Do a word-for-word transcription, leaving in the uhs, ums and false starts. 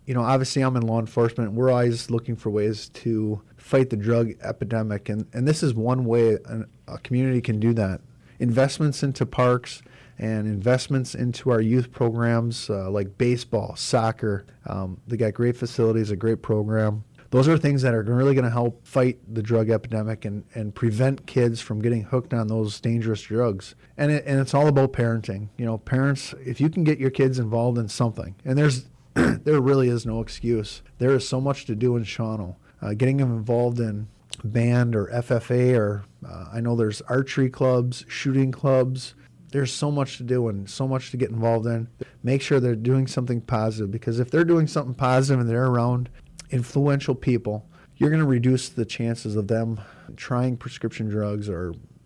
you know, obviously I'm in law enforcement. We're always looking for ways to fight the drug epidemic, and, and this is one way an, a community can do that. Investments into parks and investments into our youth programs uh, like baseball, soccer. Um, they got great facilities, a great program. Those are things that are really going to help fight the drug epidemic and, and prevent kids from getting hooked on those dangerous drugs. And it, and it's all about parenting. You know, parents, if you can get your kids involved in something, and there's there really is no excuse. There is so much to do in Shawano. Uh, getting them involved in band or F F A, or uh, I know there's archery clubs, shooting clubs. There's so much to do and so much to get involved in. Make sure they're doing something positive, because if they're doing something positive and they're around influential people, you're going to reduce the chances of them trying prescription drugs or